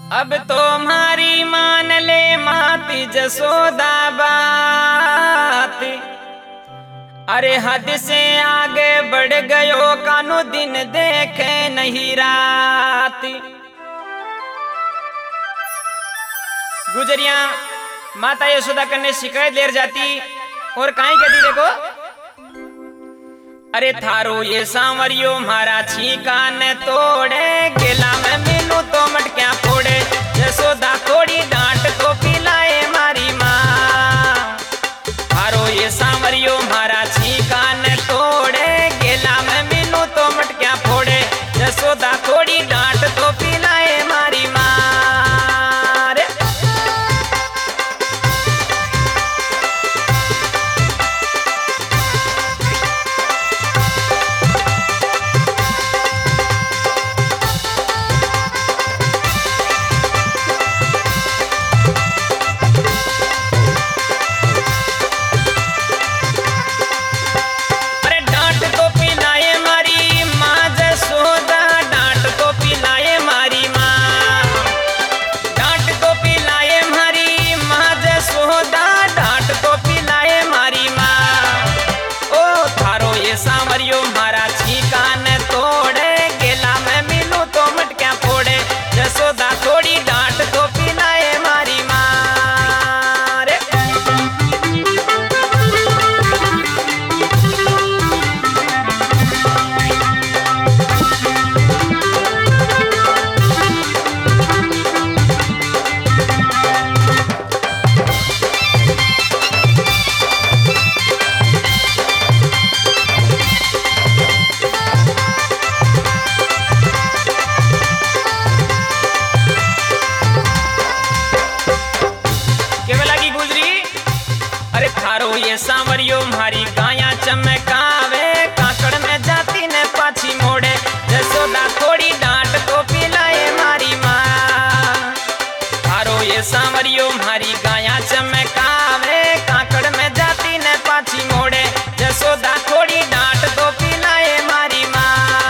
अब तो हमारी मान ले माती जसोदा बात। अरे हद से आगे बढ़ गयो कानो दिन देखे नहीं रात। गुजरिया माता यशोदा करने शिकायत लेर जाती और काई कहती देखो, अरे थारो ये सांवरियो मारा छीका ने तोड़े, गेला में मीनू तो मटक्या फोड़े। यशोदा थोड़ी डांट तो पिलाए मारी माँ। थारो ये सांवरियो मारा छीका ने तोड़े, गेला में मीनू तो मटक्या फोड़े। यशोदा थोड़ी डांट तो पिलाए मारी माँ। सांवरियो मारा छीका ने तोड़े, गेला में मीनू तो मटक्या फोड़े। यशोदा थोड़ी डांट तो पिलाए मारी माँ। ये सांवरियो मारी गाया चमकावे, काकड़ में जाती ने पाछी मोड़े। यशोदा थोड़ी डांट तो पिलाए मारी माँ। थारो ये सांवरियो मारी गाया चमकावे, काकड़ में जाती ने पाछी मोड़े। यशोदा थोड़ी डांट तो पिलाए मारी माँ।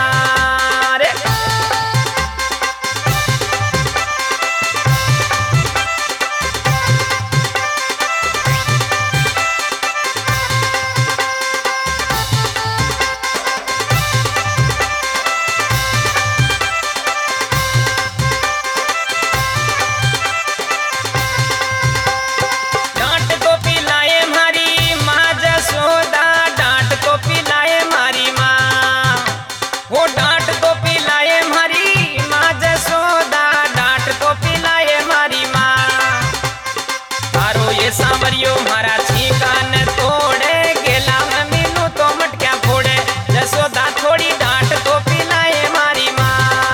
सांवरियो मारा छीका ने तोड़े, गेला में मीनू तो मटक्या फोड़े। यशोदा थोड़ी डांट तो पिलाए मारी माँ।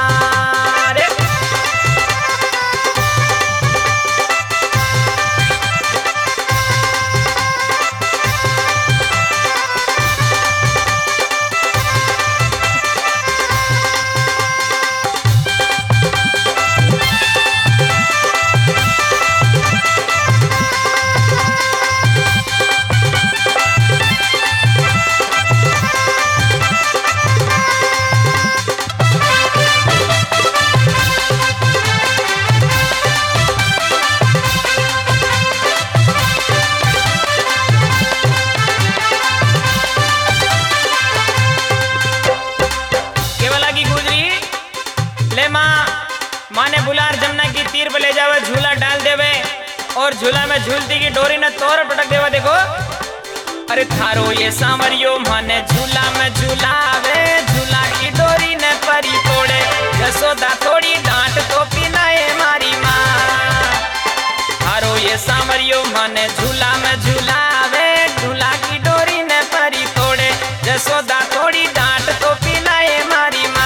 माँ ने बुलार जमुना की तीर पे ले जावे, झूला डाल देवे और झूला में झूलती की डोरी ने तोर पटक देवा देखो। अरे थारो ये सांवरियो माँ ने झूला में झूलावे, झूला की डोरी ने परी तोड़े। यशोदा थोड़ी डांट तो पिलाए मारी माँ। थारो ये सांवरियो माँ ने झूला में झूलावे, झूला की डोरी ने परी तोड़े। यशोदा थोड़ी डांट तो पिलाए मारी माँ।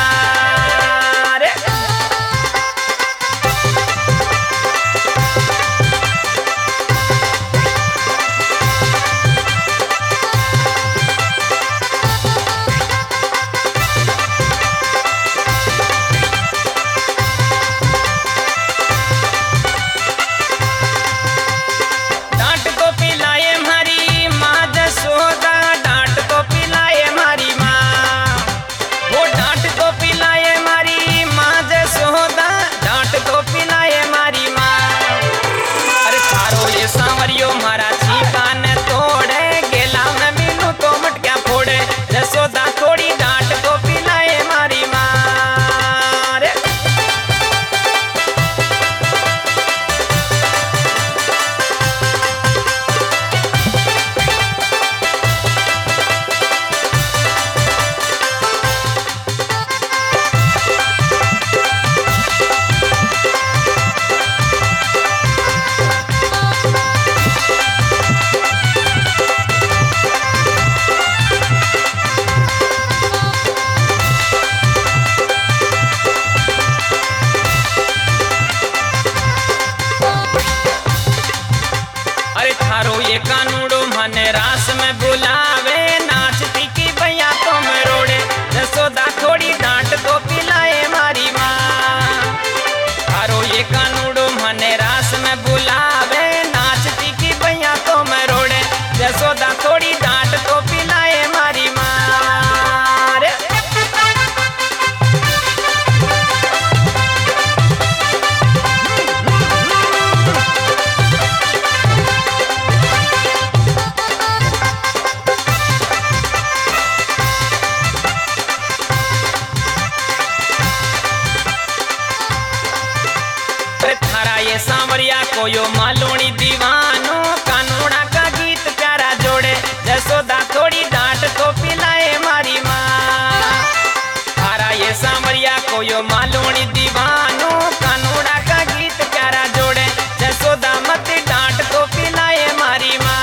ये सांवरिया को यो मालूणी दीवानो कानूड़ा का गीत प्यारा जोड़े जसोदा थोड़ी डांट तो पिलाए मारी माँ थारा ये सांवरिया को यो मालूणी दीवानो कानूड़ा का गीत प्यारा जोड़े जसोदा मत डांट तो पिलाए मारी माँ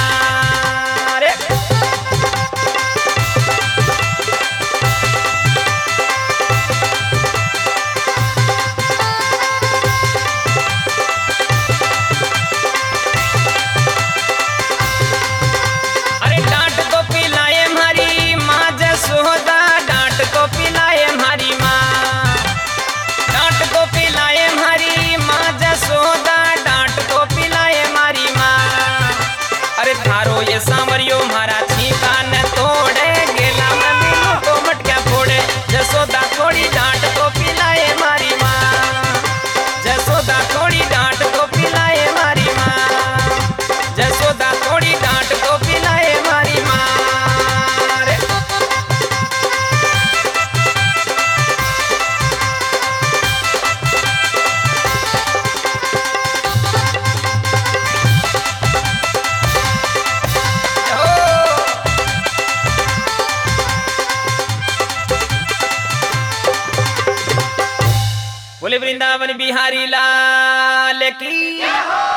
थारो ये सांवरियो मारा छीका न तोड़े गेला में मिलो तो मटका फोड़े जसोदा थोड़ी डांट तो पिलाए मारी माँ जसोदा थोड़ी डांट तो पिलाए मारी माँ जसोदा थोड़ी डांट तो पिलाए मारी माँ बोले वृंदावन बिहारी लाल की।